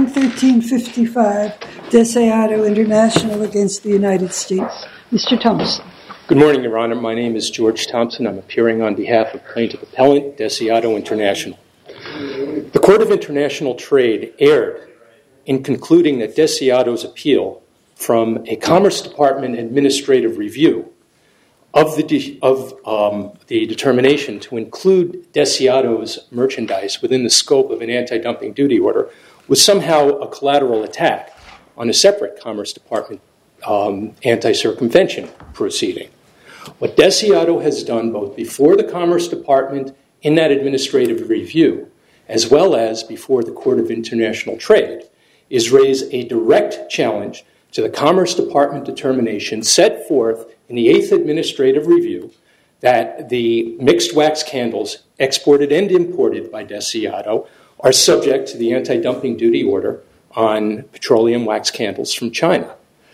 11355, Deseado International against the United States. Mr. Thompson. Good morning, Your Honor. My name is George Thompson. I'm appearing on behalf of Plaintiff Appellant Deseado International. The Court of International Trade erred in concluding that Deseado's appeal from a Commerce Department administrative review of the determination to include Deseado's merchandise within the scope of an anti-dumping duty order was somehow a collateral attack on a separate Commerce Department anti-circumvention proceeding. What Deseado has done both before the Commerce Department in that administrative review, as well as before the Court of International Trade, is raise a direct challenge to the Commerce Department determination set forth in the 8th Administrative Review that the mixed wax candles exported and imported by Deseado are subject to the anti-dumping duty order on petroleum wax candles from China.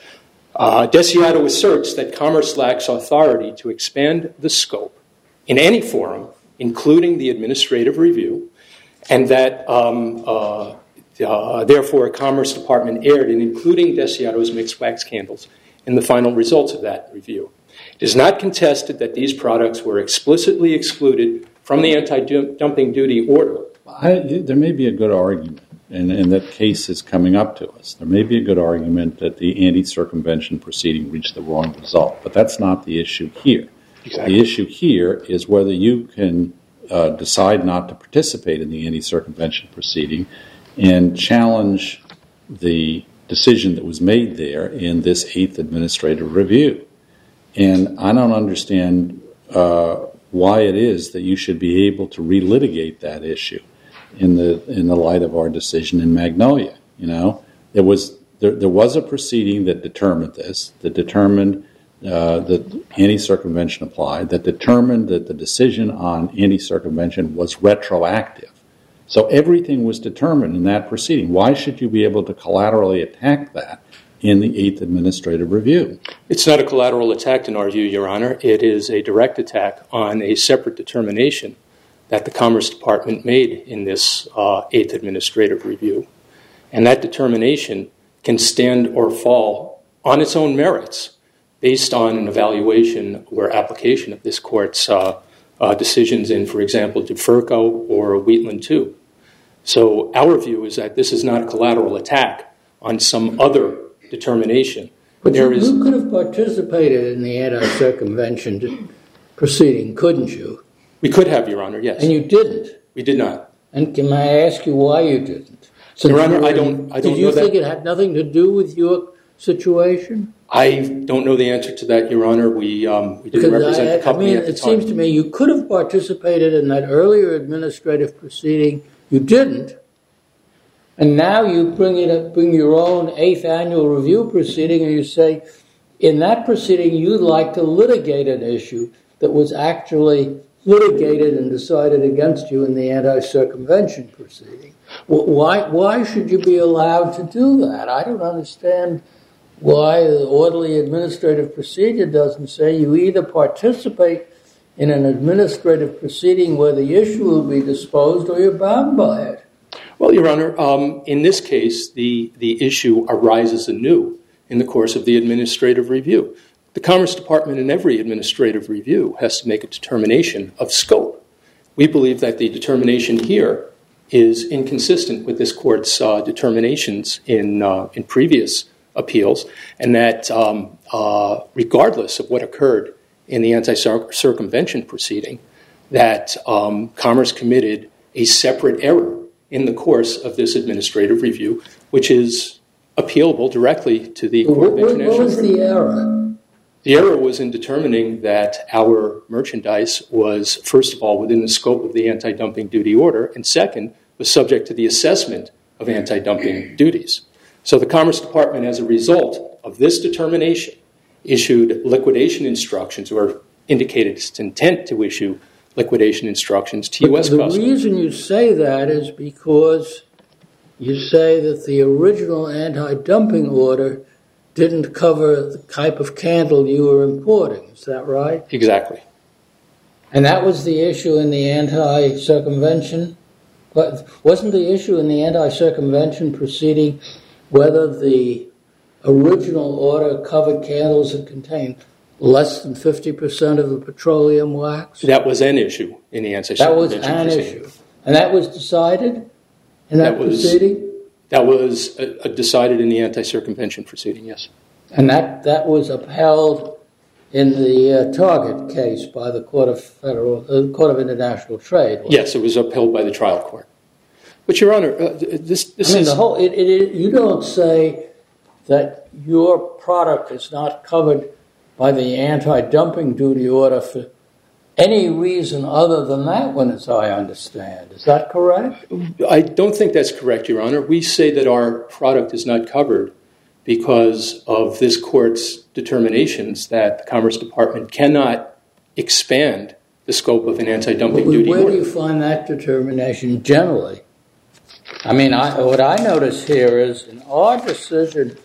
Deseado asserts that Commerce lacks authority to expand the scope in any forum, including the administrative review, and that therefore a Commerce Department erred in including Deseado's mixed wax candles in the final results of that review. It is not contested that these products were explicitly excluded from the anti-dumping duty order. There may be a good argument, and that case is coming up to us. There may be a good argument that the anti-circumvention proceeding reached the wrong result, but that's not the issue here. Exactly. The issue here is whether you can decide not to participate in the anti-circumvention proceeding and challenge the decision that was made there in this 8th Administrative Review. And I don't understand why it is that you should be able to relitigate that issue in the light of our decision in Magnolia. You know, there was a proceeding that determined this, that determined that anti-circumvention applied, that determined that the decision on anti-circumvention was retroactive. So everything was determined in that proceeding. Why should you be able to collaterally attack that in the 8th Administrative Review? It's not a collateral attack in our view, Your Honor. It is a direct attack on a separate determination that the Commerce Department made in this 8th Administrative Review. And that determination can stand or fall on its own merits based on an evaluation or application of this Court's decisions in, for example, DeFurco or Wheatland 2. So our view is that this is not a collateral attack on some other determination. But you could have participated in the anti-circumvention proceeding, couldn't you? We could have, Your Honor, yes. And you didn't? We did not. And can I ask you why you didn't? Your Honor, I don't know that. Did you think it had nothing to do with your situation? I don't know the answer to that, Your Honor. We didn't represent the company at the time. It seems to me you could have participated in that earlier administrative proceeding. You didn't. And now you bring your own 8th Annual Review proceeding and you say, in that proceeding you'd like to litigate an issue that was actually litigated and decided against you in the anti-circumvention proceeding. Why should you be allowed to do that? I don't understand why the orderly administrative procedure doesn't say you either participate in an administrative proceeding where the issue will be disposed or you're bound by it. Well, Your Honor, in this case, the issue arises anew in the course of the administrative review. The Commerce Department in every administrative review has to make a determination of scope. We believe that the determination here is inconsistent with this Court's determinations in previous appeals, and that regardless of what occurred in the anti-circumvention proceeding, that Commerce committed a separate error in the course of this administrative review, which is appealable directly to the Court of International Trade. What was the error? The error was in determining that our merchandise was, first of all, within the scope of the anti-dumping duty order, and second, was subject to the assessment of anti-dumping duties. So the Commerce Department, as a result of this determination, issued liquidation instructions, or indicated its intent to issue liquidation instructions to U.S. Customs. The reason you say that is because you say that the original anti-dumping order didn't cover the type of candle you were importing. Is that right? Exactly. And that was the issue in the anti-circumvention But wasn't the issue in the anti-circumvention proceeding whether the original order covered candles that contained less than 50% of the petroleum wax? That was an issue in the anti-circumvention proceeding. That was an issue. And that was decided in that proceeding? That was decided in the anti-circumvention proceeding, yes. And that was upheld in the Target case by the Court of International Trade. Yes, it was upheld by the trial court. But, Your Honor, you don't say that your product is not covered by the anti-dumping duty order for any reason other than that one, as I understand. Is that correct? I don't think that's correct, Your Honor. We say that our product is not covered because of this court's determinations that the Commerce Department cannot expand the scope of an anti-dumping duty order. Where do you find that determination generally? I mean, what I notice here is in our decision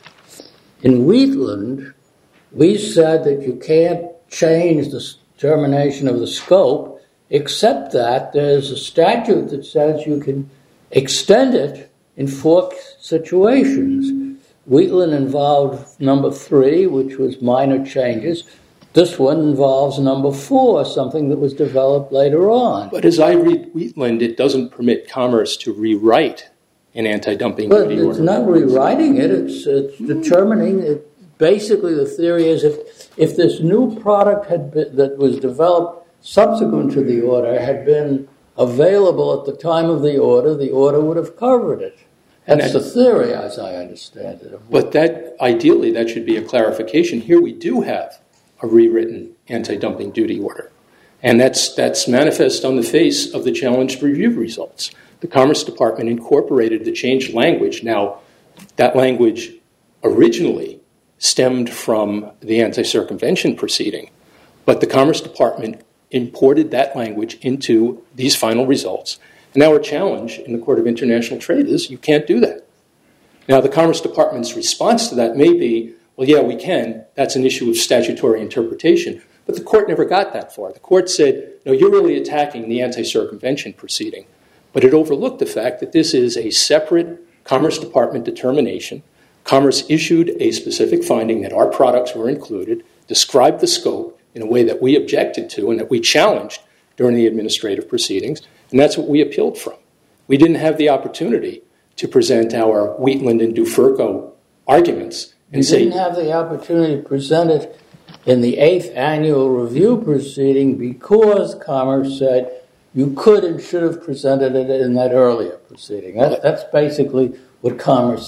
in Wheatland, we said that you can't change the determination of the scope except that there's a statute that says you can extend it in 4 situations. Wheatland involved number 3, which was minor changes. This one involves number 4, something that was developed later on. But as I read Wheatland, it doesn't permit Commerce to rewrite an anti-dumping duty order. But it's not rewriting it. It's determining it. Basically, the theory is if this new product that was developed subsequent to the order had been available at the time of the order would have covered it. That's the theory, as I understand it. But ideally, that should be a clarification. Here we do have a rewritten anti-dumping duty order. And that's manifest on the face of the challenged review results. The Commerce Department incorporated the changed language. Now, that language originally stemmed from the anti-circumvention proceeding, but the Commerce Department imported that language into these final results. And our challenge in the Court of International Trade is you can't do that. Now, the Commerce Department's response to that may be, well, yeah, we can. That's an issue of statutory interpretation. But the court never got that far. The court said, no, you're really attacking the anti-circumvention proceeding. But it overlooked the fact that this is a separate Commerce Department determination. Commerce issued a specific finding that our products were included, described the scope in a way that we objected to and that we challenged during the administrative proceedings, and that's what we appealed from. We didn't have the opportunity to present our Wheatland and Duferco arguments. You didn't have the opportunity to present it in the 8th annual review proceeding because Commerce said you could and should have presented it in that earlier proceeding. That's basically what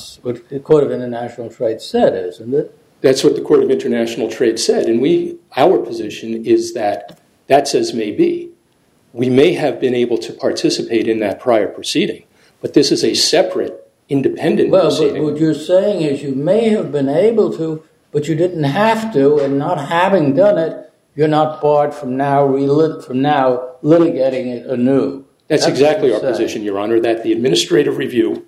the Court of International Trade said, isn't it? That's what the Court of International Trade said. And our position is that that's as may be. We may have been able to participate in that prior proceeding, but this is a separate, independent proceeding. But what you're saying is you may have been able to, but you didn't have to, and not having done it, you're not barred from now litigating it anew. That's exactly our position, Your Honor, that the administrative review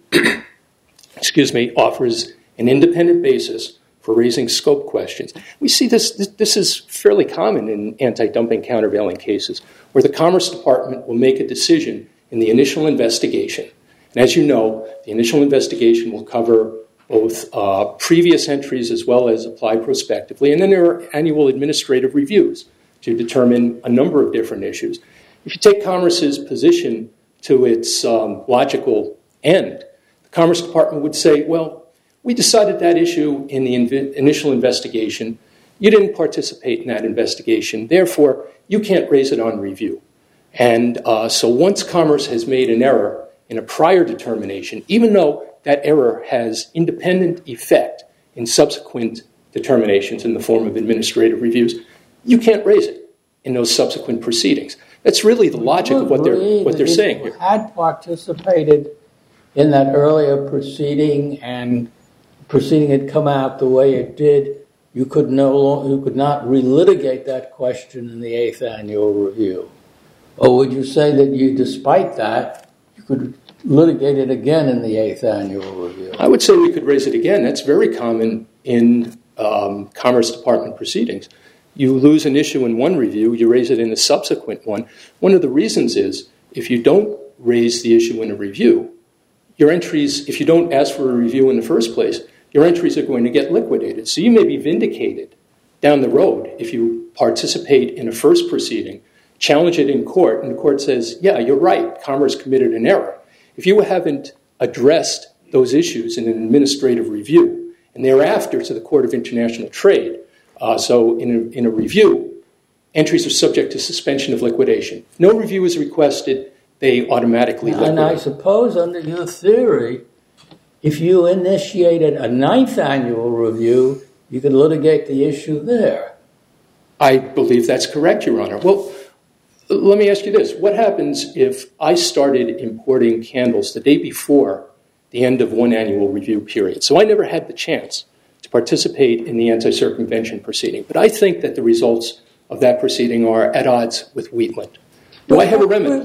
offers an independent basis for raising scope questions. We see this is fairly common in anti-dumping countervailing cases where the Commerce Department will make a decision in the initial investigation. And as you know, the initial investigation will cover both previous entries as well as apply prospectively. And then there are annual administrative reviews to determine a number of different issues. If you take Commerce's position to its logical end, the Commerce Department would say, well, we decided that issue in the initial investigation. You didn't participate in that investigation. Therefore, you can't raise it on review. And so once Commerce has made an error in a prior determination, even though that error has independent effect in subsequent determinations in the form of administrative reviews, you can't raise it in those subsequent proceedings. That's really the logic of what they're saying here. If you had participated in that earlier proceeding and the proceeding had come out the way it did, you could not relitigate that question in the 8th annual review. Or would you say that despite that, you could litigate it again in the 8th annual review? I would say we could raise it again. That's very common in Commerce Department proceedings. You lose an issue in one review, you raise it in the subsequent one. One of the reasons is if you don't raise the issue in a review, your entries, if you don't ask for a review in the first place, your entries are going to get liquidated. So you may be vindicated down the road if you participate in a first proceeding, challenge it in court, and the court says, yeah, you're right, Commerce committed an error. If you haven't addressed those issues in an administrative review, and thereafter to the Court of International Trade, so in a review, entries are subject to suspension of liquidation. If no review is requested, they automatically liquidate. And I suppose under your theory, if you initiated a 9th annual review, you could litigate the issue there. I believe that's correct, Your Honor. Well, let me ask you this. What happens if I started importing candles the day before the end of one annual review period? So I never had the chance to participate in the anti-circumvention proceeding. But I think that the results of that proceeding are at odds with Wheatland. Do I have a remedy?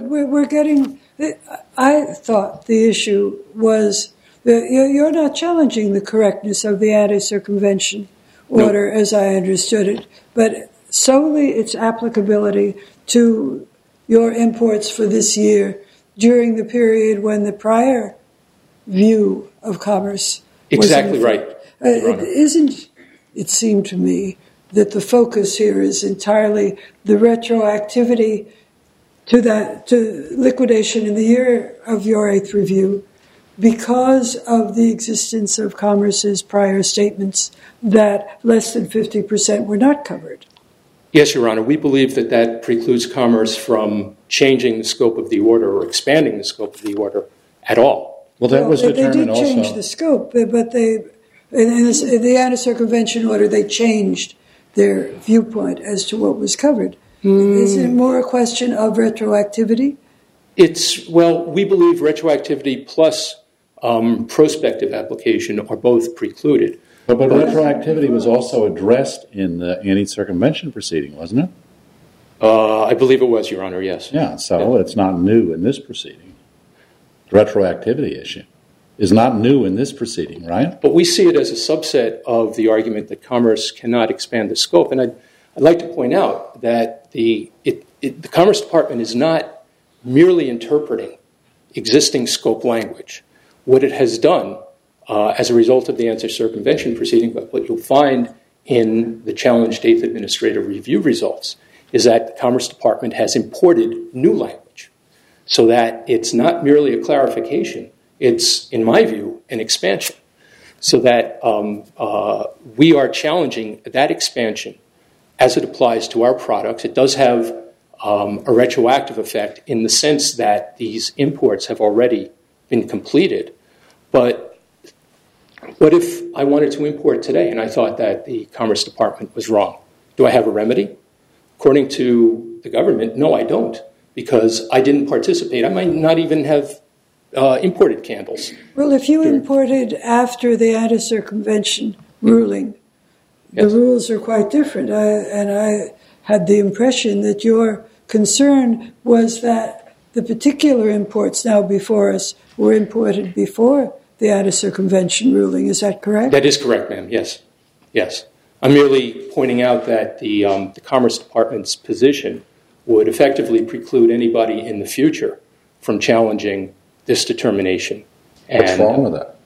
I thought the issue was that you're not challenging the correctness of the anti-circumvention order, as I understood it, but solely its applicability to your imports for this year during the period when the prior view of commerce was exactly right. It seemed to me that the focus here is entirely the retroactivity to liquidation in the year of your 8th review because of the existence of Commerce's prior statements that less than 50% were not covered. Yes, Your Honor. We believe that that precludes Commerce from changing the scope of the order or expanding the scope of the order at all. Well, that was determined also. They did change the scope, but in the anti-circumvention order, they changed their viewpoint as to what was covered. Is it more a question of retroactivity? We believe retroactivity plus prospective application are both precluded. But retroactivity was also addressed in the anti-circumvention proceeding, wasn't it? I believe it was, Your Honor, yes. Yeah, so it's not new in this proceeding. The retroactivity issue is not new in this proceeding, right? But we see it as a subset of the argument that Commerce cannot expand the scope. And I'd like to point out that the Commerce Department is not merely interpreting existing scope language. What it has done as a result of the anti-circumvention proceeding, but what you'll find in the challenged 8th Administrative Review results is that the Commerce Department has imported new language so that it's not merely a clarification, it's, in my view, an expansion. So that we are challenging that expansion as it applies to our products. It does have a retroactive effect in the sense that these imports have already been completed. But what if I wanted to import today and I thought that the Commerce Department was wrong? Do I have a remedy? According to the government, no, I don't, because I didn't participate. I might not even have imported candles. Well, if you imported after the anti-circumvention ruling, yes, the rules are quite different. I had the impression that your concern was that the particular imports now before us were imported before the anti-circumvention ruling. Is that correct? That is correct, ma'am. Yes. Yes. I'm merely pointing out that the Commerce Department's position would effectively preclude anybody in the future from challenging this determination. What's wrong with that?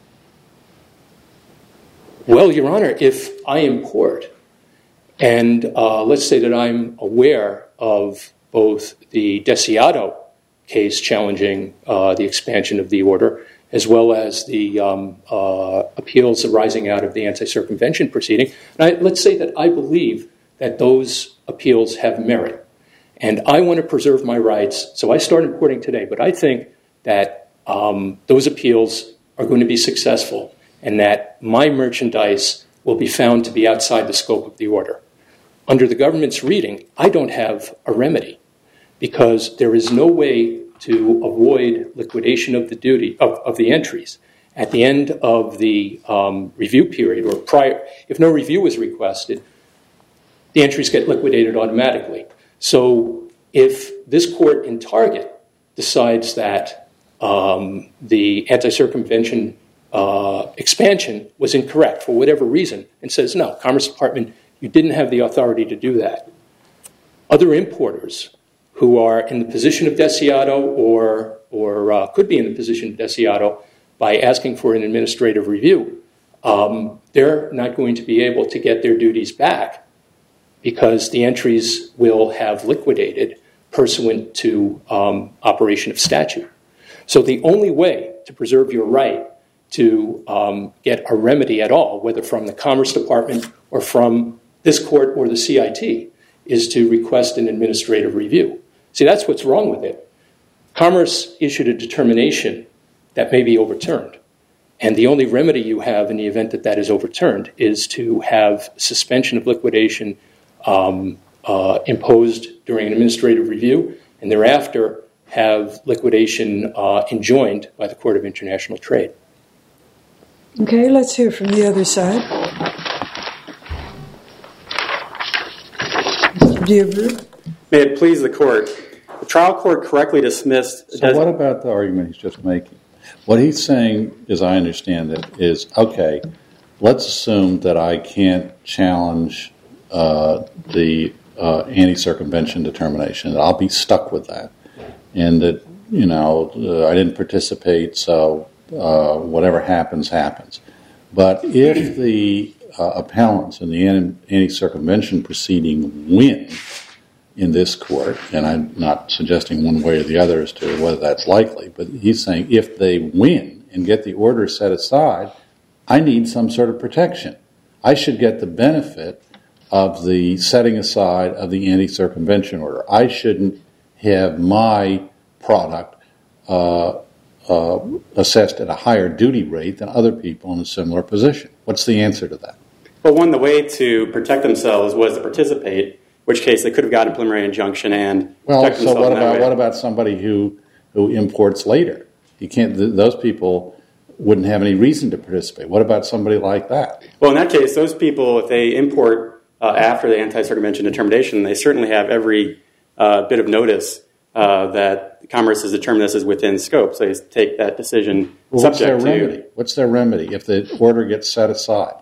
Well, Your Honor, if I import, and let's say that I'm aware of both the Desiato case challenging the expansion of the order, as well as the appeals arising out of the anti-circumvention proceeding. And let's say that I believe that those appeals have merit, and I want to preserve my rights, so I start importing today. But I think that those appeals are going to be successful, and that my merchandise will be found to be outside the scope of the order. Under the government's reading, I don't have a remedy, because there is no way to avoid liquidation of the duty of the entries at the end of the review period or prior. If no review is requested, the entries get liquidated automatically. So if this court in Target decides that the anti-circumvention expansion was incorrect for whatever reason and says, no, Commerce Department, you didn't have the authority to do that, other importers who are in the position of Desiato or or could be in the position of Desiato by asking for an administrative review, they're not going to be able to get their duties back because the entries will have liquidated pursuant to operation of statute. So the only way to preserve your right to get a remedy at all, whether from the Commerce Department or from this court or the CIT, is to request an administrative review. See, that's what's wrong with it. Commerce issued a determination that may be overturned. And the only remedy you have in the event that that is overturned is to have suspension of liquidation imposed during an administrative review, and thereafter have liquidation enjoined by the Court of International Trade. Okay, let's hear from the other side. Mr. Diouvre. May it please the Court. The trial court correctly dismissed... So what about the argument he's just making? What he's saying, as I understand it, is, okay, let's assume that I can't challenge the anti-circumvention determination, that I'll be stuck with that, and that, I didn't participate, so whatever happens, happens. But if the appellants in the anti-circumvention proceeding win in this court, and I'm not suggesting one way or the other as to whether that's likely, but he's saying if they win and get the order set aside, I need some sort of protection. I should get the benefit of the setting aside of the anti-circumvention order. I shouldn't have my product assessed at a higher duty rate than other people in a similar position. What's the answer to that? Well, one, the way to protect themselves was to participate, in which case they could have gotten a preliminary injunction and protect themselves in that way. What about somebody who imports later? You can't. Those people wouldn't have any reason to participate. What about somebody like that? Well, in that case, those people, if they import after the anti-circumvention determination, they certainly have every bit of notice that Commerce has determined this is within scope. So they take that decision subject to... What's their remedy if the order gets set aside?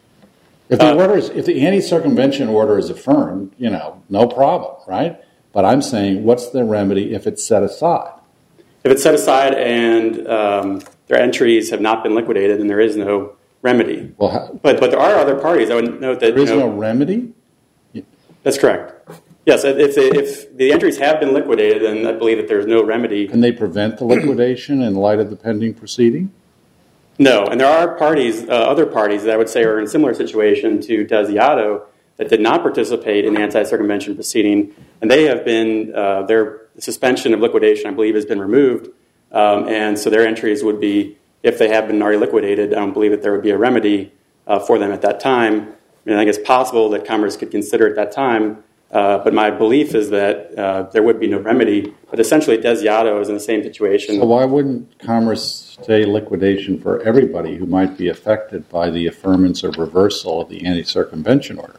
If the anti-circumvention order is affirmed, no problem, right? But I'm saying, what's the remedy if it's set aside? If it's set aside and their entries have not been liquidated, then there is no remedy. Well, but there are other parties. I would note that there is no remedy. That's correct. Yes, if the entries have been liquidated, then I believe that there is no remedy. Can they prevent the liquidation in light of the pending proceeding? No, and there are parties, other parties that I would say are in a similar situation to Desiato that did not participate in the anti-circumvention proceeding, and they have been, their suspension of liquidation, I believe, has been removed, and so their entries would be, if they have been already liquidated, I don't believe that there would be a remedy for them at that time. I think it's possible that Commerce could consider at that time, but my belief is that there would be no remedy. But essentially, Desiato is in the same situation. So why wouldn't Commerce say liquidation for everybody who might be affected by the affirmance or reversal of the anti-circumvention order?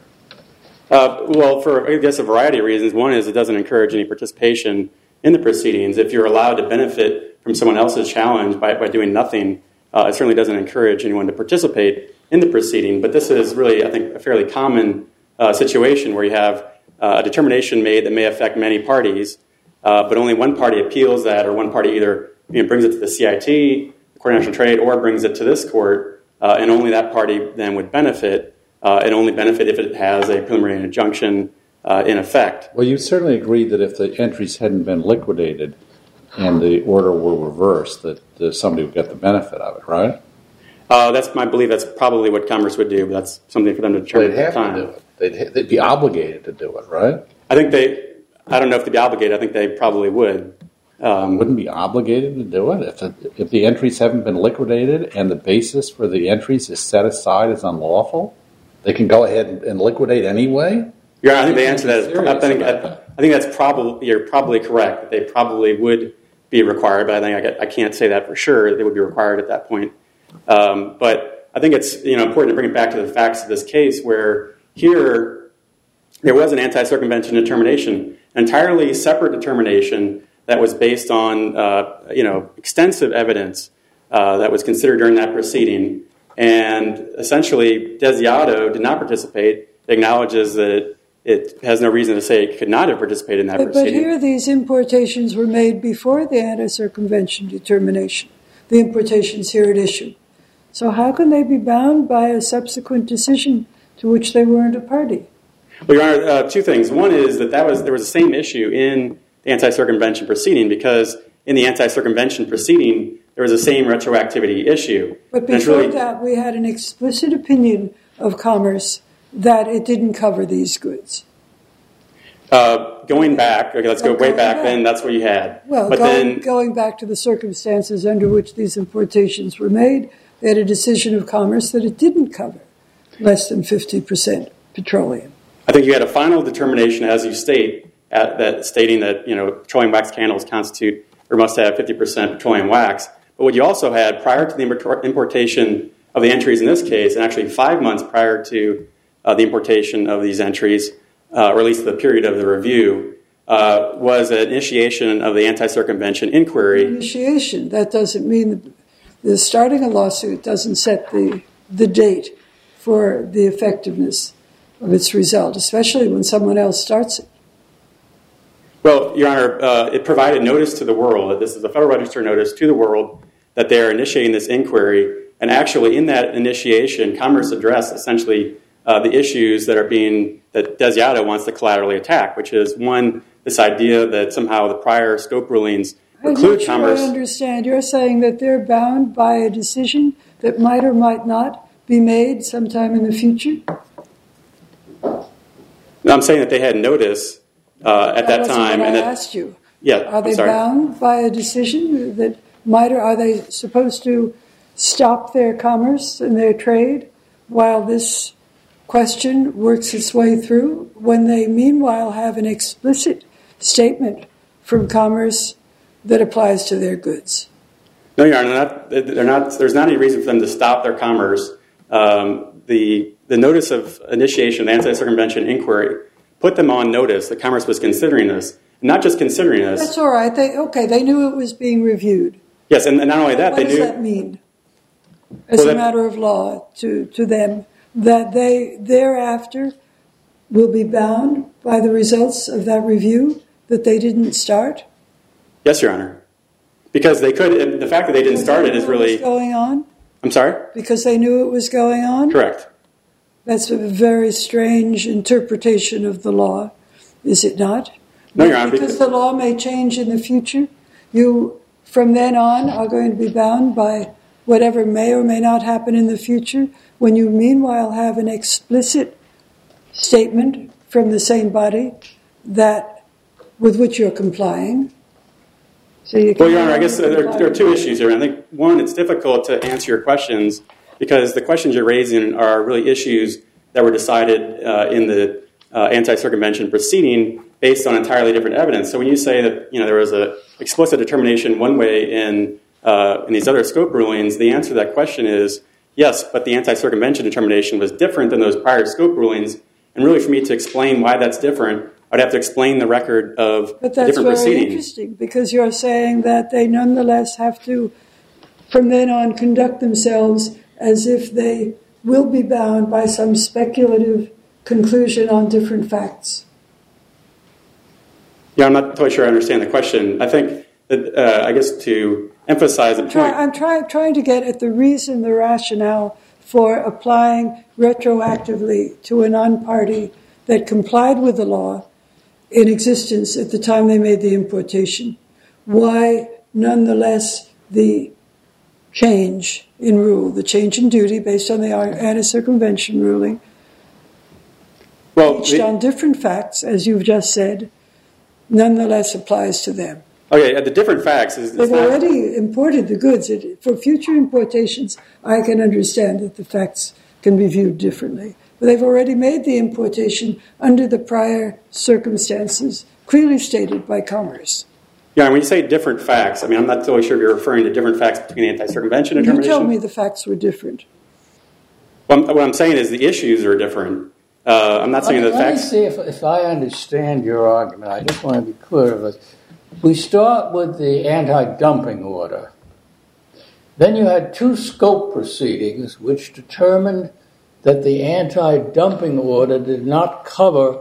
Well, for, I guess, a variety of reasons. One is it doesn't encourage any participation in the proceedings. If you're allowed to benefit from someone else's challenge by doing nothing, it certainly doesn't encourage anyone to participate in the proceeding. But this is really, I think, a fairly common situation where you have a determination made that may affect many parties, but only one party appeals that, or one party either brings it to the CIT, the Court of International Trade, or brings it to this court, and only that party then would benefit, and only benefit if it has a preliminary injunction in effect. Well, you certainly agree that if the entries hadn't been liquidated and the order were reversed, that somebody would get the benefit of it, right? That's my belief. That's probably what Commerce would do, but that's something for them to determine at the time. They'd have to do it. They'd be obligated to do it, right? I don't know if they'd be obligated. I think they probably would. Wouldn't be obligated to do it? If the entries haven't been liquidated and the basis for the entries is set aside as unlawful, they can go ahead and liquidate anyway? Yeah, I think the answer to that is, I think that's probably, you're probably correct, that they probably would be required, but I think I can't say that for sure. They would be required at that point. But I think it's important to bring it back to the facts of this case, where here there was an anti-circumvention determination, an entirely separate determination that was based on extensive evidence that was considered during that proceeding. And essentially, Desiato did not participate. It acknowledges that it has no reason to say it could not have participated in that proceeding. But here these importations were made before the anti-circumvention determination. The importations here at issue. So how can they be bound by a subsequent decision to which they weren't a party? Well, Your Honor, two things. One is that there was the same issue in the anti-circumvention proceeding, because in the anti-circumvention proceeding, there was the same retroactivity issue. But before that, we had an explicit opinion of Commerce that it didn't cover these goods. Going back, okay, let's go way back then, that's what you had. Well, but going back to the circumstances under which these importations were made, they had a decision of Commerce that it didn't cover less than 50% petroleum. I think you had a final determination, as you state, stating that petroleum wax candles constitute or must have 50% petroleum wax. But what you also had prior to the importation of the entries in this case, and actually 5 months prior to the importation of these entries, or at least the period of the review, was an initiation of the anti-circumvention inquiry. Initiation, that doesn't mean the starting a lawsuit doesn't set the date for the effectiveness of its result, especially when someone else starts it. Well, Your Honor, it provided notice to the world, that this is a Federal Register notice to the world, that they're initiating this inquiry. And actually, in that initiation, Commerce addressed essentially the issues that Desiato wants to collaterally attack, which is, one, this idea that somehow the prior scope rulings preclude Commerce. I understand. You're saying that they're bound by a decision that might or might not be made sometime in the future? I'm saying that they had notice at that time. That's what I asked you. Yeah, Are they bound by a decision that might, or are they supposed to stop their commerce and their trade while this question works its way through, when they meanwhile have an explicit statement from Commerce that applies to their goods? No, Your Honor, they're not. There's not any reason for them to stop their commerce. The notice of initiation of the anti-circumvention inquiry put them on notice that Commerce was considering this, not just considering this. That's all right. They knew it was being reviewed. Yes, and not only that, What does that mean, as a matter of law, to them, that they thereafter will be bound by the results of that review that they didn't start? Yes, Your Honor. Because they could. The fact that they didn't start it is really going on. I'm sorry? Because they knew it was going on? Correct. That's a very strange interpretation of the law, is it not? No, Your Honor. Because the law may change in the future, you, from then on, are going to be bound by whatever may or may not happen in the future, when you meanwhile have an explicit statement from the same body with which you're complying. So well, Your Honor, I guess there are two issues here. I think, one, it's difficult to answer your questions because the questions you're raising are really issues that were decided in the anti-circumvention proceeding based on entirely different evidence. So when you say that there was an explicit determination one way in these other scope rulings, the answer to that question is yes, but the anti-circumvention determination was different than those prior scope rulings. And really, for me to explain why that's different, I'd have to explain the record of a different proceeding. But that's very interesting, because you're saying that they nonetheless have to, from then on, conduct themselves as if they will be bound by some speculative conclusion on different facts. Yeah, I'm not totally sure I understand the question. I think that, I guess to emphasize the point... I'm trying to get at the reason, the rationale for applying retroactively to a non-party that complied with the law in existence at the time they made the importation. Why, nonetheless, the change in rule, the change in duty based on the anti-circumvention ruling, based on different facts, as you've just said, nonetheless applies to them. Okay, the different facts is... They've already imported the goods. For future importations, I can understand that the facts can be viewed differently. But they've already made the importation under the prior circumstances, clearly stated by Commerce. Yeah, when you say different facts, I mean, I'm not totally sure if you're referring to different facts between anti-circumvention determination. You told me the facts were different. Well, what I'm saying is the issues are different. I'm not saying the facts... Let me see if I understand your argument. I just want to be clear of it. We start with the anti-dumping order. Then you had two scope proceedings which determined that the anti-dumping order did not cover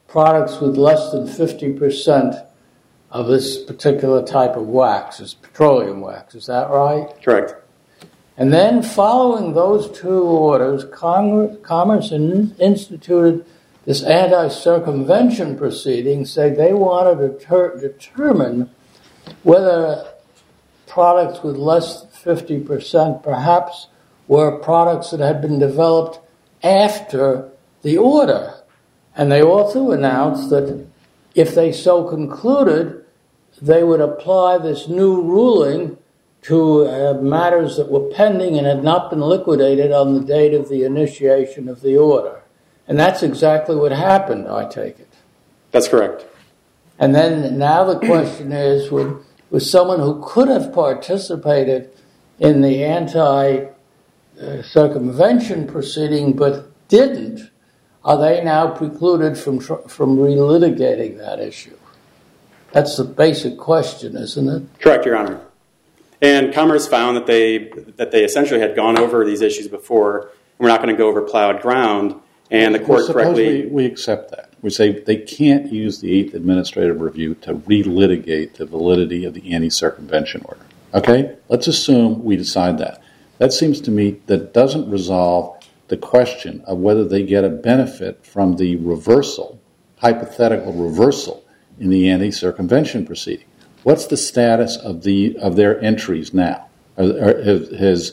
products with less than 50% of this particular type of wax, is petroleum wax. Is that right? Correct. And then following those two orders, Commerce instituted this anti-circumvention proceeding, saying they wanted to determine whether products with less than 50% perhaps were products that had been developed after the order. And they also announced that if they so concluded, they would apply this new ruling to matters that were pending and had not been liquidated on the date of the initiation of the order. And that's exactly what happened, I take it. That's correct. And then now the question is, with someone who could have participated in the anti-circumvention proceeding but didn't, are they now precluded from relitigating that issue? That's the basic question, isn't it? Correct, Your Honor. And Commerce found that they essentially had gone over these issues before, and we're not going to go over plowed ground. And the court correctly... We accept that. We say they can't use the 8th Administrative Review to relitigate the validity of the anti-circumvention order. Okay? Let's assume we decide that. That seems to me that doesn't resolve the question of whether they get a benefit from the reversal, hypothetical reversal, in the anti-circumvention proceeding. What's the status of their entries now? Has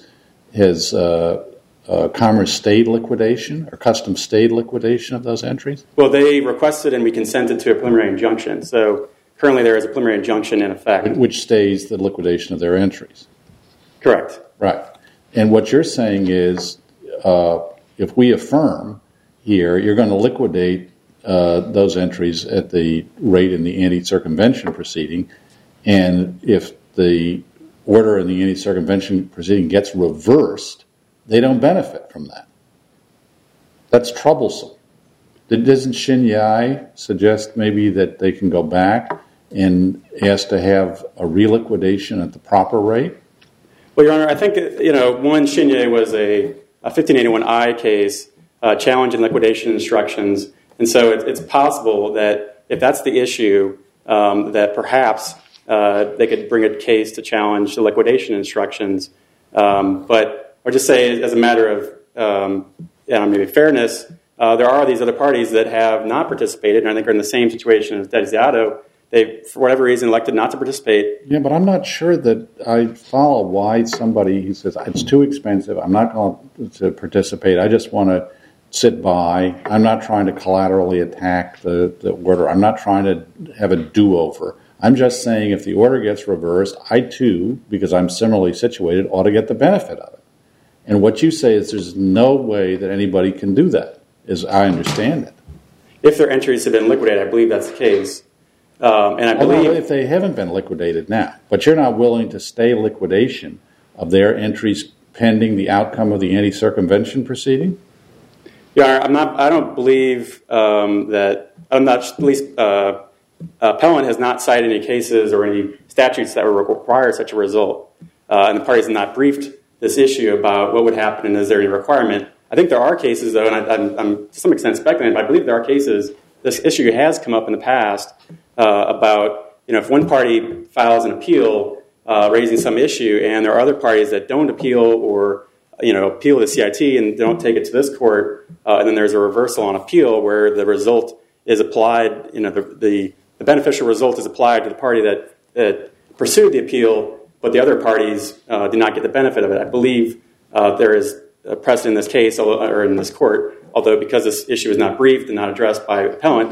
Commerce stayed liquidation or custom stayed liquidation of those entries? Well, they requested and we consented to a preliminary injunction. So currently there is a preliminary injunction in effect. Which stays the liquidation of their entries. Correct. Right. And what you're saying is if we affirm here, you're going to liquidate those entries at the rate in the anti-circumvention proceeding, and if the order in the anti-circumvention proceeding gets reversed, they don't benefit from that. That's troublesome. Doesn't Shinyai suggest maybe that they can go back and ask to have a reliquidation at the proper rate? Well, Your Honor, I think one Shinyai was a 1581I case challenging liquidation instructions. And so it's possible that if that's the issue, that perhaps they could bring a case to challenge the liquidation instructions. But I'll just say, as a matter of maybe fairness, there are these other parties that have not participated, and I think are in the same situation as Desiato. They, for whatever reason, elected not to participate. Yeah, but I'm not sure that I follow why somebody who says, it's too expensive, I'm not going to participate, I just want to sit by. I'm not trying to collaterally attack the order. I'm not trying to have a do-over. I'm just saying if the order gets reversed, I too, because I'm similarly situated, ought to get the benefit of it. And what you say is there's no way that anybody can do that, as I understand it. If their entries have been liquidated, I believe that's the case. And I believe if they haven't been liquidated now, but you're not willing to stay liquidation of their entries pending the outcome of the anti-circumvention proceeding? Yeah, I don't believe that. I'm not. At least appellant has not cited any cases or any statutes that would require such a result, and the parties have not briefed this issue about what would happen and is there any requirement. I think there are cases, though, and I'm to some extent speculating, but I believe there are cases. This issue has come up in the past about if one party files an appeal raising some issue, and there are other parties that don't appeal or appeal to CIT and don't take it to this court, and then there's a reversal on appeal where the result is applied, the beneficial result is applied to the party that pursued the appeal, but the other parties did not get the benefit of it. I believe there is a precedent in this case, or in this court, although because this issue is not briefed and not addressed by appellant.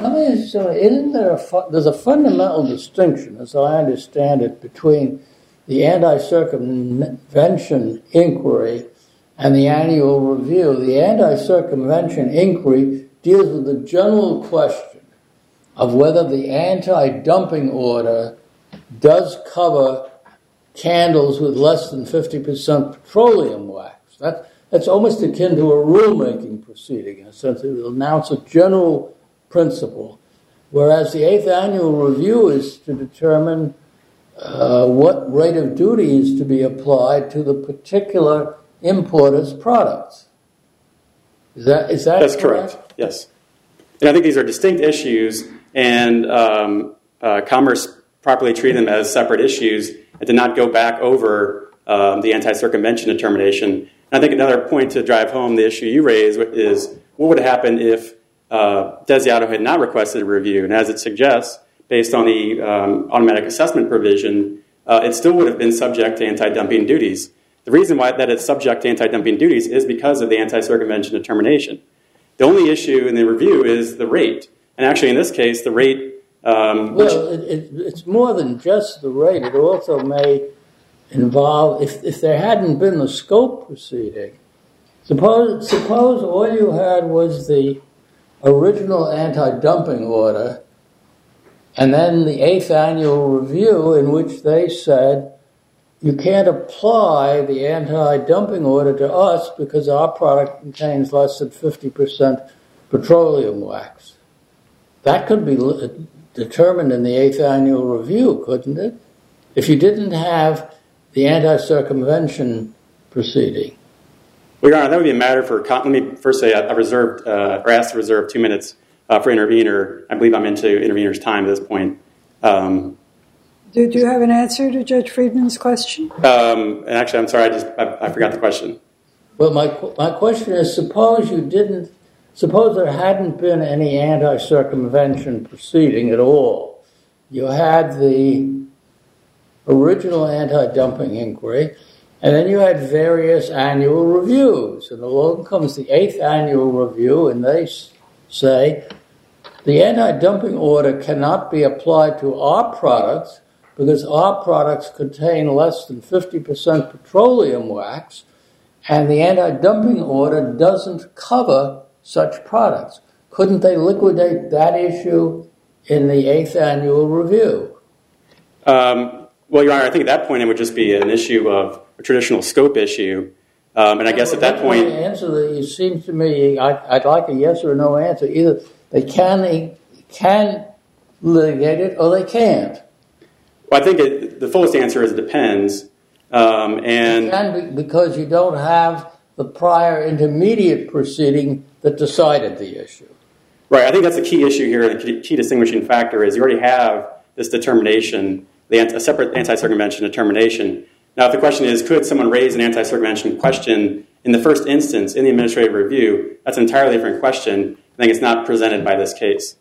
There's a fundamental distinction, as I understand it, between the anti-circumvention inquiry and the annual review. The anti-circumvention inquiry deals with the general question of whether the anti-dumping order does cover candles with less than 50% petroleum wax. That's almost akin to a rulemaking proceeding, in a sense. It will announce a general principle, whereas the 8th annual review is to determine what rate of duty is to be applied to the particular importer's products. Is that That's correct? Yes. And I think these are distinct issues, and Commerce properly treated them as separate issues and did not go back over the anti-circumvention determination. And I think another point to drive home the issue you raised is what would happen if Desiato had not requested a review. And as it suggests, based on the automatic assessment provision, it still would have been subject to anti-dumping duties. The reason why that it's subject to anti-dumping duties is because of the anti-circumvention determination. The only issue in the review is the rate. And actually, in this case, the rate... it's more than just the rate. It also may involve, if there hadn't been the scope proceeding, suppose all you had was the original anti-dumping order and then the 8th annual review in which they said, you can't apply the anti-dumping order to us because our product contains less than 50% petroleum wax. That could be determined in the 8th annual review, couldn't it? If you didn't have the anti-circumvention proceeding. Well, Your Honor, that would be a matter for... Let me first say I reserved, or asked to reserve 2 minutes for intervener. I believe I'm into intervener's time at this point. Did you have an answer to Judge Friedman's question? And actually, I'm sorry, I forgot the question. Well, my question is, suppose there hadn't been any anti-circumvention proceeding at all. You had the original anti-dumping inquiry, and then you had various annual reviews. And along comes the 8th annual review, and they say, the anti-dumping order cannot be applied to our products because our products contain less than 50% petroleum wax, and the anti-dumping order doesn't cover such products. Couldn't they liquidate that issue in the 8th annual review? Well, Your Honor, I think at that point it would just be an issue of a traditional scope issue. And I guess at that point... The answer that it seems to me, I'd like a yes or no answer. Either they can litigate it or they can't. Well, I think the fullest answer is it depends. Because you don't have the prior intermediate proceeding that decided the issue. Right. I think that's the key issue here. And the key distinguishing factor is you already have this determination, a separate anti-circumvention determination. Now, if the question is, could someone raise an anti-circumvention question in the first instance in the administrative review, that's an entirely different question. I think it's not presented by this case.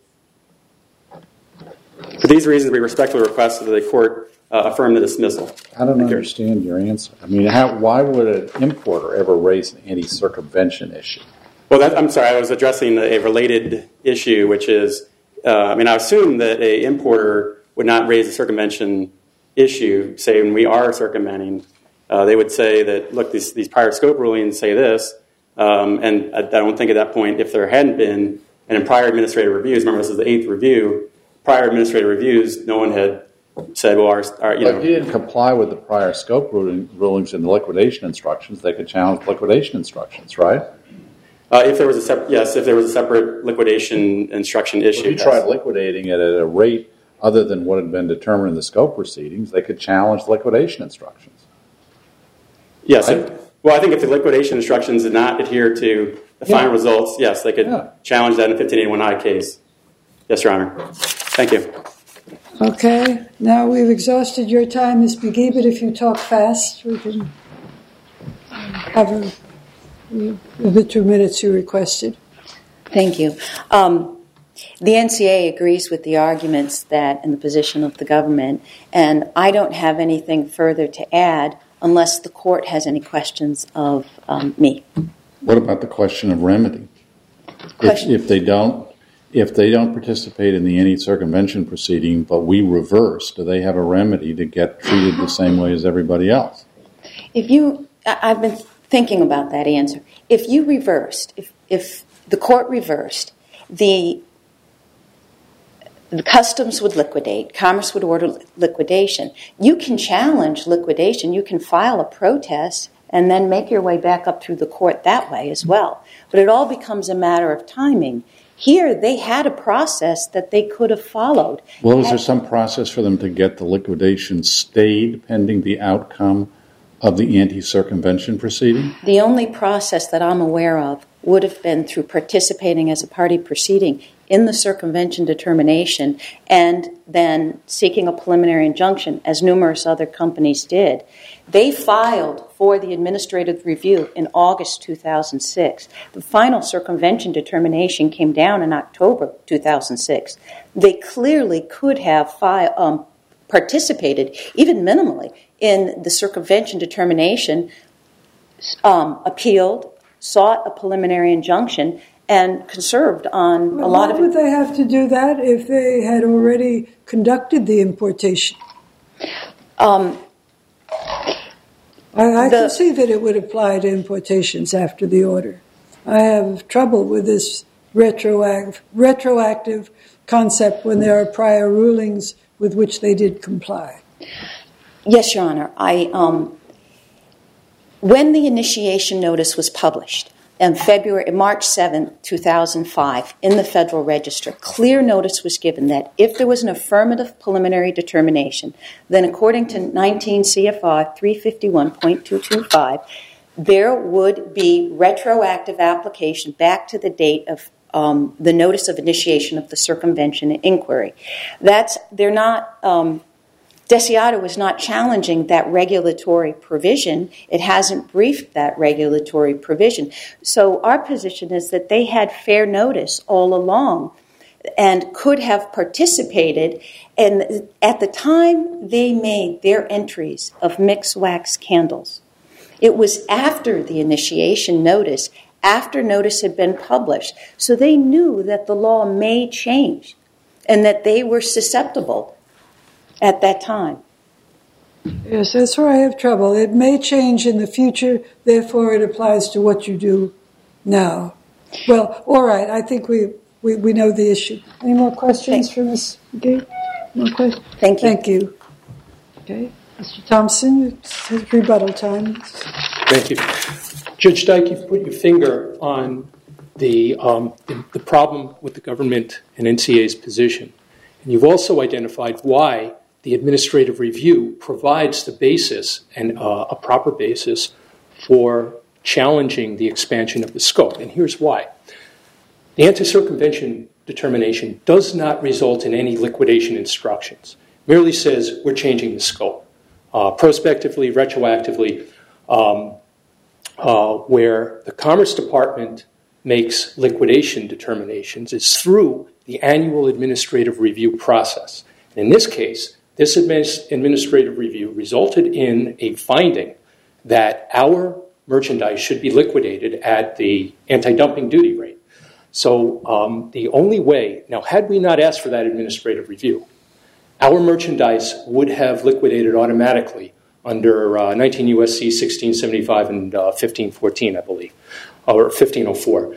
For these reasons, we respectfully request that the court affirm the dismissal. I don't understand your answer. I mean, why would an importer ever raise an anti-circumvention issue? Well, I'm sorry, I was addressing a related issue, which is, I assume that an importer would not raise a circumvention issue, say when we are circumventing. They would say that, look, these prior scope rulings say this, and I don't think at that point, if there hadn't been, and in prior administrative reviews, remember this is the 8th review, prior administrative reviews, no one had said, well, But you didn't comply with the prior scope rulings in the liquidation instructions. They could challenge liquidation instructions, right? If there was a separate liquidation instruction issue. If you tried liquidating it at a rate other than what had been determined in the scope proceedings, they could challenge liquidation instructions. Yes. Right? Well, I think if the liquidation instructions did not adhere to the final results, yes, they could challenge that in the 1581I case. Yes, Your Honor. Thank you. Okay. Now we've exhausted your time, Ms. McGee, but if you talk fast, we can have the 2 minutes you requested. Thank you. The NCA agrees with the arguments that in the position of the government, and I don't have anything further to add unless the court has any questions of me. What about the question of remedy? If they don't participate in the anti-circumvention proceeding, but we reverse, do they have a remedy to get treated the same way as everybody else? I've been thinking about that answer. If you reversed, if the court reversed, the customs would liquidate, commerce would order liquidation. You can challenge liquidation. You can file a protest and then make your way back up through the court that way as well. But it all becomes a matter of timing. Here, they had a process that they could have followed. Well, is there some process for them to get the liquidation stayed pending the outcome of the anti-circumvention proceeding? The only process that I'm aware of would have been through participating as a party proceeding in the circumvention determination and then seeking a preliminary injunction, as numerous other companies did. They filed for the administrative review in August 2006. The final circumvention determination came down in October 2006. They clearly could have participated, even minimally, in the circumvention determination, appealed, sought a preliminary injunction, and conserved on a lot of... Why would they have to do that if they had already conducted the importation? I can see that it would apply to importations after the order. I have trouble with this retroactive concept when there are prior rulings with which they did comply. Yes, Your Honor. When the initiation notice was published on March 7, 2005, in the Federal Register, clear notice was given that if there was an affirmative preliminary determination, then according to 19 CFR 351.225, there would be retroactive application back to the date of the notice of initiation of the circumvention inquiry. Desiato is not challenging that regulatory provision. It hasn't briefed that regulatory provision. So our position is that they had fair notice all along and could have participated. And at the time they made their entries of mixed wax candles, it was after the initiation notice, after notice had been published. So they knew that the law may change and that they were susceptible at that time. Yes, that's where I have trouble. It may change in the future, therefore it applies to what you do now. Well, all right, I think we know the issue. Any more questions for Ms. McGee? More questions? Thank you. Thank you. Okay, Mr. Thompson, it's rebuttal time. Thank you. Judge Dyke, you've put your finger on the problem with the government and NCA's position. And you've also identified why the administrative review provides the basis and a proper basis for challenging the expansion of the scope. And here's why. The anti-circumvention determination does not result in any liquidation instructions. It merely says we're changing the scope. Prospectively, retroactively, where the Commerce Department makes liquidation determinations is through the annual administrative review process. And in this case, this administrative review resulted in a finding that our merchandise should be liquidated at the anti-dumping duty rate. So the only way, now had we not asked for that administrative review, our merchandise would have liquidated automatically under 19 U.S.C. 1675 and 1514, I believe, or 1504.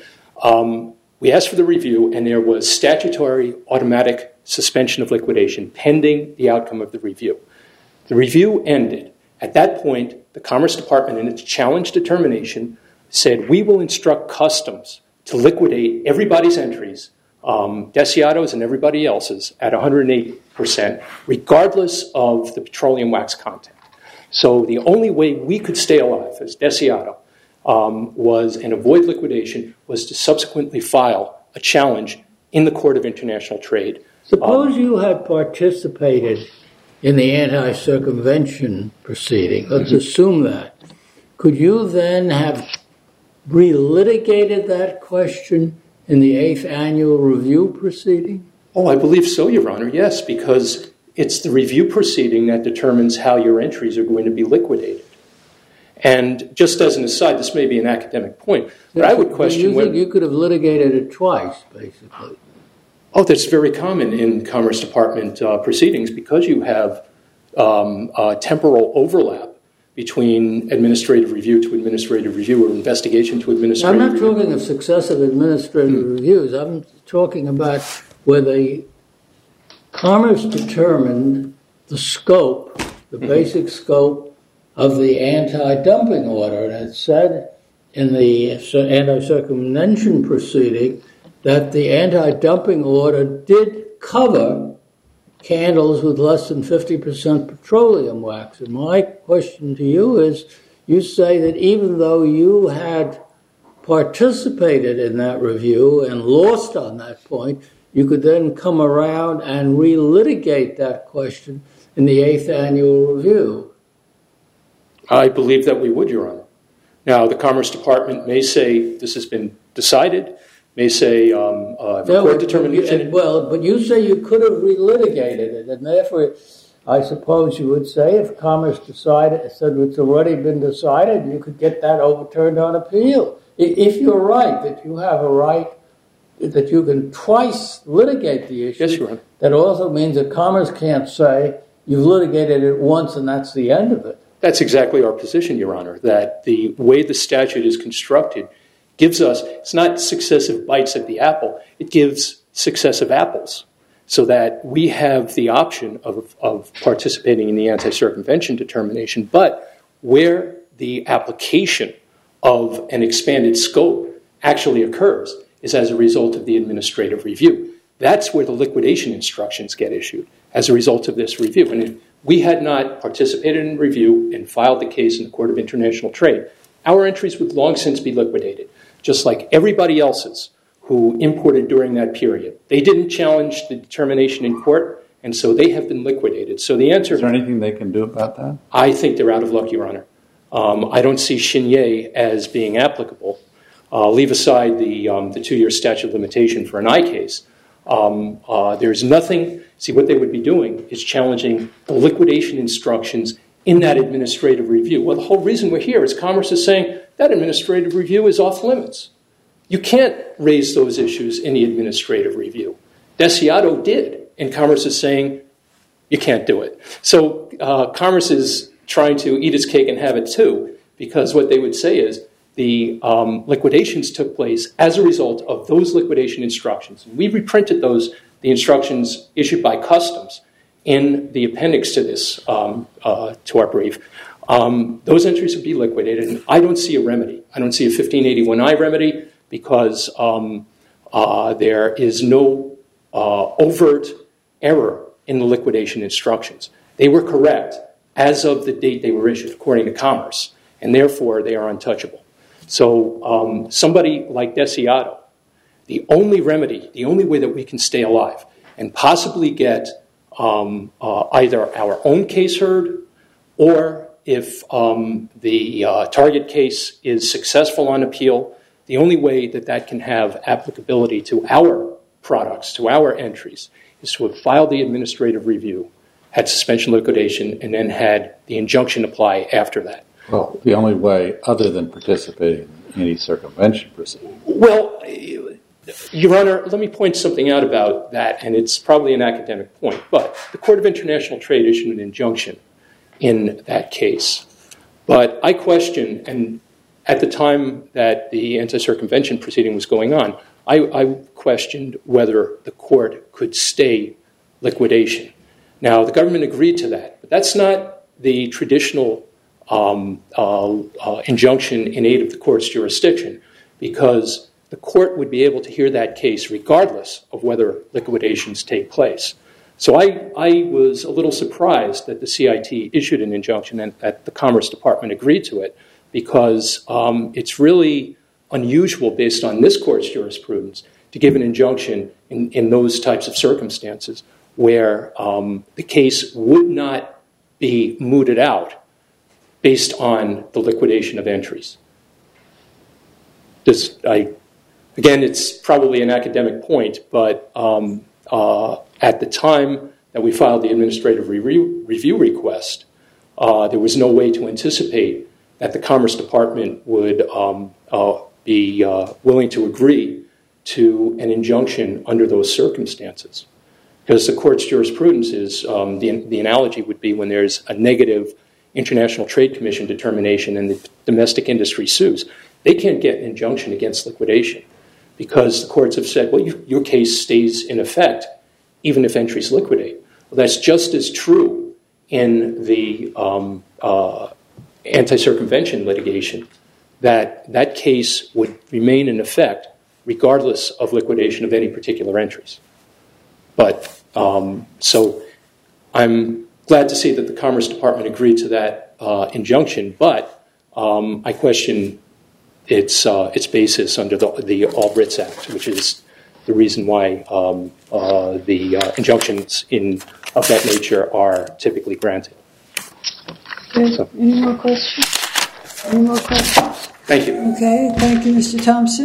We asked for the review, and there was statutory automatic suspension of liquidation pending the outcome of the review. The review ended. At that point, the Commerce Department, in its challenge determination, said we will instruct Customs to liquidate everybody's entries, Desiato's and everybody else's, at 108%, regardless of the petroleum wax content. So the only way we could stay alive as Desiato was, and avoid liquidation, was to subsequently file a challenge in the Court of International Trade. Suppose you had participated in the anti-circumvention proceeding. Let's assume that. Could you then have relitigated that question in the 8th annual review proceeding? Oh, I believe so, Your Honor, yes, because it's the review proceeding that determines how your entries are going to be liquidated. And just as an aside, this may be an academic point, but I would question whether... You could have litigated it twice, basically. Oh, that's very common in Commerce Department proceedings because you have temporal overlap between administrative review to administrative review or investigation to administrative review. I'm not talking of successive administrative reviews. I'm talking about where the Commerce determined the scope, the basic scope of the anti-dumping order. And it said in the anti-circumvention proceeding that the anti-dumping order did cover candles with less than 50% petroleum wax. And my question to you is, you say that even though you had participated in that review and lost on that point, you could then come around and relitigate that question in the 8th annual review. I believe that we would, Your Honor. Now, the Commerce Department may say this has been decided, may say court determination. Well, but you say you could have relitigated it, and therefore, I suppose you would say if Commerce said it's already been decided, you could get that overturned on appeal. If you're right, that you have a right, that you can twice litigate the issue, yes, Your Honor. That also means that Commerce can't say you've litigated it once and that's the end of it. That's exactly our position, Your Honor, that the way the statute is constructed gives us, it's not successive bites at the apple, it gives successive apples, so that we have the option of participating in the anti-circumvention determination, but where the application of an expanded scope actually occurs is as a result of the administrative review. That's where the liquidation instructions get issued as a result of this review. And if we had not participated in review and filed the case in the Court of International Trade, our entries would long since be liquidated, just like everybody else's who imported during that period. They didn't challenge the determination in court, and so they have been liquidated. So the answer... Is there anything they can do about that? I think they're out of luck, Your Honor. I don't see Chenier as being applicable. Leave aside the 2-year statute of limitation for an I case. There's nothing... See, what they would be doing is challenging the liquidation instructions in that administrative review. Well, the whole reason we're here is Commerce is saying that administrative review is off limits. You can't raise those issues in the administrative review. Desiato did, and Commerce is saying you can't do it. So Commerce is trying to eat its cake and have it too, because what they would say is the liquidations took place as a result of those liquidation instructions. We reprinted the instructions issued by Customs in the appendix to this, to our brief. Those entries would be liquidated, and I don't see a remedy. I don't see a 1581I remedy because there is no overt error in the liquidation instructions. They were correct as of the date they were issued, according to Commerce, and therefore they are untouchable. So somebody like Desiato, the only remedy, the only way that we can stay alive and possibly get either our own case heard, or if the target case is successful on appeal, the only way that that can have applicability to our products, to our entries, is to have filed the administrative review, had suspension liquidation, and then had the injunction apply after that. Well, the only way other than participating in any circumvention proceeding. Well, Your Honor, let me point something out about that, and it's probably an academic point, but the Court of International Trade issued an injunction in that case. But I question, and at the time that the anti-circumvention proceeding was going on, I questioned whether the court could stay liquidation. Now, the government agreed to that, but that's not the traditional injunction in aid of the court's jurisdiction, because the court would be able to hear that case regardless of whether liquidations take place. So I was a little surprised that the CIT issued an injunction and that the Commerce Department agreed to it, because it's really unusual based on this court's jurisprudence to give an injunction in those types of circumstances where the case would not be mooted out based on the liquidation of entries. Again, it's probably an academic point, but at the time that we filed the administrative review request, there was no way to anticipate that the Commerce Department would be willing to agree to an injunction under those circumstances. Because the court's jurisprudence is, the analogy would be when there's a negative International Trade Commission determination and the domestic industry sues, they can't get an injunction against liquidation because the courts have said, well, your case stays in effect even if entries liquidate. Well, that's just as true in the anti-circumvention litigation, that case would remain in effect regardless of liquidation of any particular entries. But so I'm glad to see that the Commerce Department agreed to that injunction, but I question its basis under the All Writs Act, which is the reason why the injunctions of that nature are typically granted. Okay. Any more questions? Any more questions? Thank you. Okay, thank you, Mr. Thompson.